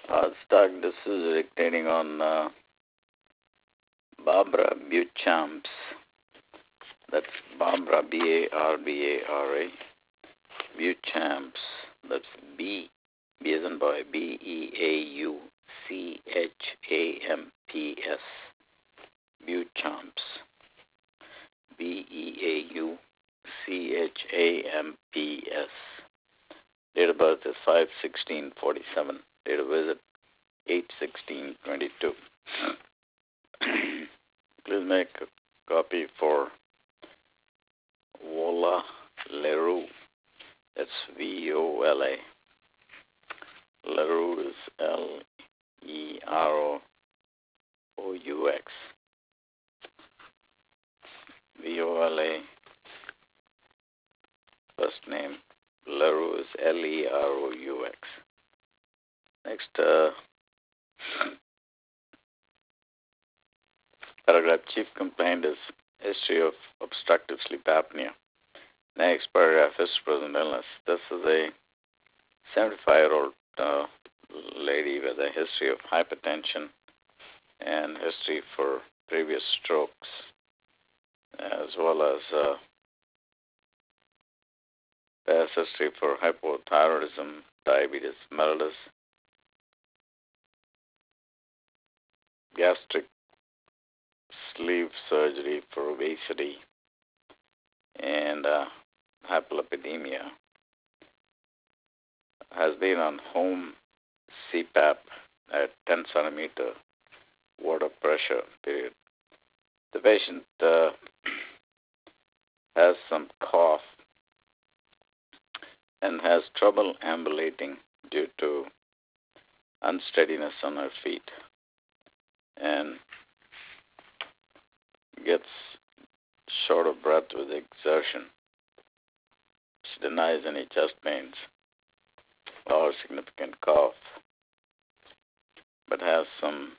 Stock, this is dictating on Barbara Beauchamps. That's Barbara, Barbara, Beauchamps. That's B as in boy, Beauchamps. Beauchamps. Beauchamps. Date of birth is 5/16/47. Date of visit 8/16/22. Please make a copy for Vola Leroux. That's VOLA. Leroux is LEROUX. VOLA. First name Leroux is LEROUX. Next, paragraph, chief complaint is history of obstructive sleep apnea. Next paragraph, history of present illness. This is a 75-year-old lady with a history of hypertension and history for previous strokes, as well as past history for hypothyroidism, diabetes mellitus, gastric sleeve surgery for obesity, and hyperlipidemia. Has been on home CPAP at 10 centimeter water pressure period. The patient has some cough and has trouble ambulating due to unsteadiness on her feet, and gets short of breath with exertion. She denies any chest pains or significant cough, but has some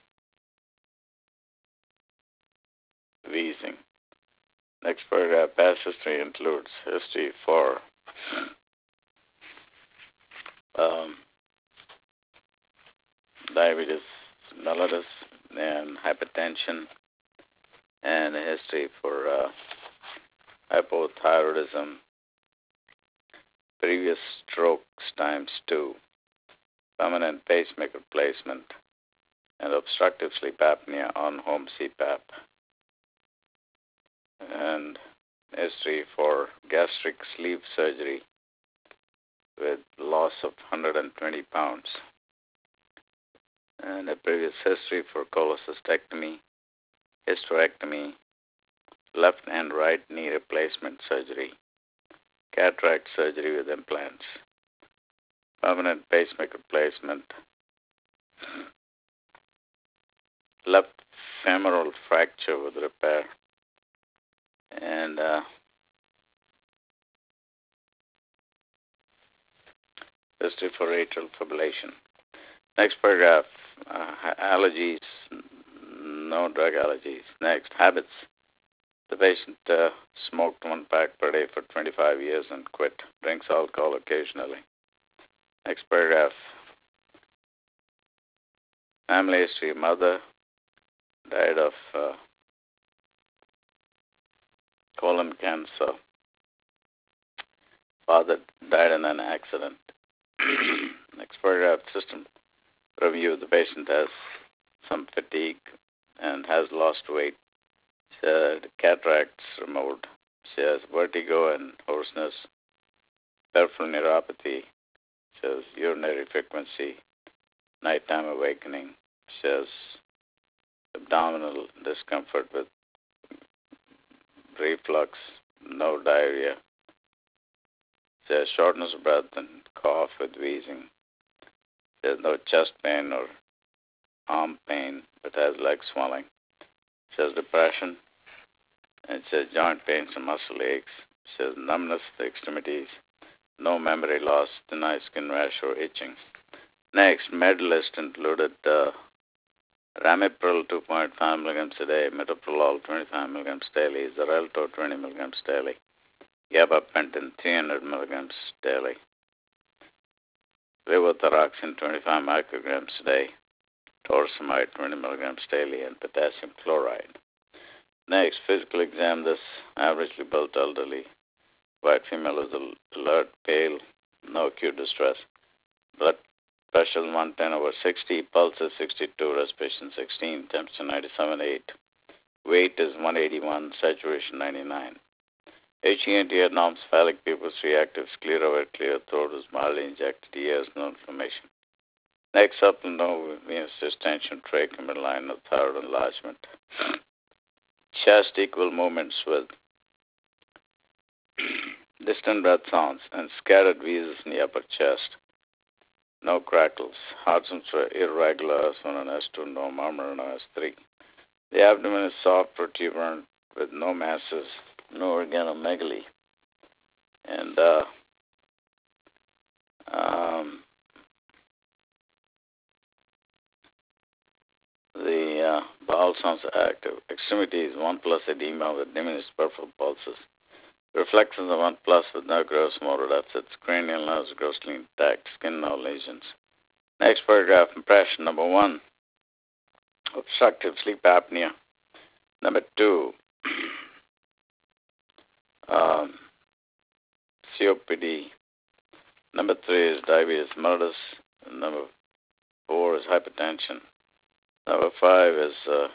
wheezing. Next paragraph, past history includes history for diabetes mellitus and hypertension, and a history for hypothyroidism, previous strokes ×2, permanent pacemaker placement, and obstructive sleep apnea on home CPAP, and history for gastric sleeve surgery with loss of 120 pounds, and a previous history for cholecystectomy, hysterectomy, left and right knee replacement surgery, cataract surgery with implants, permanent pacemaker placement, left femoral fracture with repair, and history for atrial fibrillation. Next paragraph, allergies, no drug allergies. Next, habits. The patient smoked 1 pack per day for 25 years and quit. Drinks alcohol occasionally. Next paragraph, family history. Mother died of colon cancer. Father died in an accident. Next paragraph, system review. The patient has some fatigue and has lost weight. She has cataracts removed. She has vertigo and hoarseness, peripheral neuropathy. She has urinary frequency, nighttime awakening. She has abdominal discomfort with reflux, no diarrhea. She has shortness of breath and cough with wheezing. She has no chest pain or arm pain, but has leg swelling. She has depression, and she has joint pains and muscle aches. She has numbness of the extremities, no memory loss, denies skin rash or itching. Next, med list included Ramipril 2.5 milligrams a day, metoprolol 25 milligrams daily, Xarelto 20 milligrams daily, gabapentin 300 milligrams daily. levothyroxine 25 micrograms a day, torsemide 20 milligrams daily, and potassium chloride. Next, physical exam. This averagely built elderly white female is alert, pale, no acute distress. Blood pressure 110/60, pulse is 62, respiration 16, temperature 97.8. Weight is 181, saturation 99. HENT had norms, cephalic pupils, reactive, sclera, clear throat is mildly injected, ears, no inflammation. Next up, no venous distension, trachea, midline of thyroid enlargement. Chest equal movements with distant breath sounds and scattered wheezes in the upper chest. No crackles. Heart rhythms were irregular, S1 and S2, no murmur, no S3. The abdomen is soft, protuberant, with no masses, no organomegaly. And the bowel sounds active. Extremities 1+ edema with diminished peripheral pulses. Reflections of 1+ with no gross motor deficits. Cranial nerves grossly intact. Skin no lesions. Next paragraph, impression. Number 1, obstructive sleep apnea. Number 2, COPD. Number 3 is diabetes mellitus. Number 4 is hypertension. Number 5 is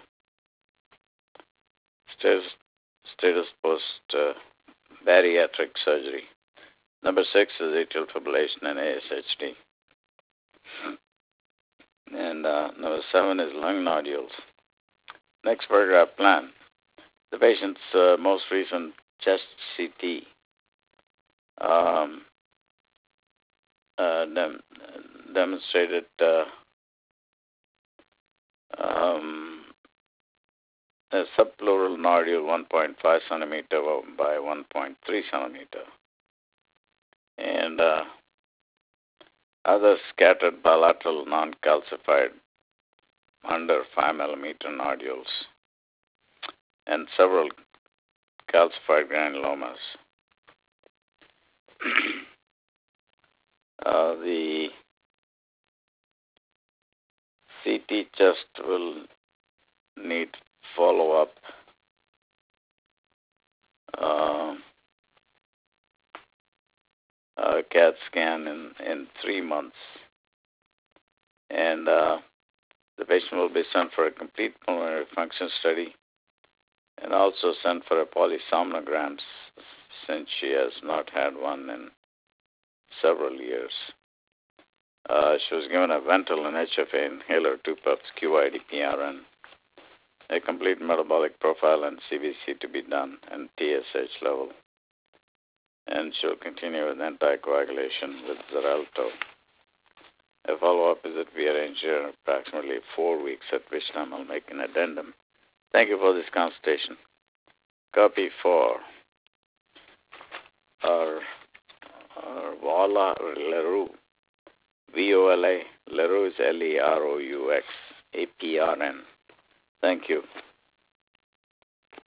status post bariatric surgery. Number 6 is atrial fibrillation and ASHD. And number 7 is lung nodules. Next paragraph, plan. The patient's most recent chest CT demonstrated a subpleural nodule 1.5 centimeter by 1.3 centimeter, and other scattered bilateral non-calcified under 5 millimeter nodules, and several calcified granulomas. The CT chest will need follow-up CAT scan in 3 months, and the patient will be sent for a complete pulmonary function study and also sent for a polysomnogram since she has not had one in several years. She was given a Ventolin HFA inhaler, 2 puffs, QID, PRN, a complete metabolic profile and CBC to be done, and TSH level. And she'll continue with anticoagulation with Xarelto. A follow-up visit we arrange here approximately 4 weeks, at which time I'll make an addendum. Thank you for this consultation. Copy for our Vola Leroux. VOLA. Leroux is LEROUX. APRN. Thank you.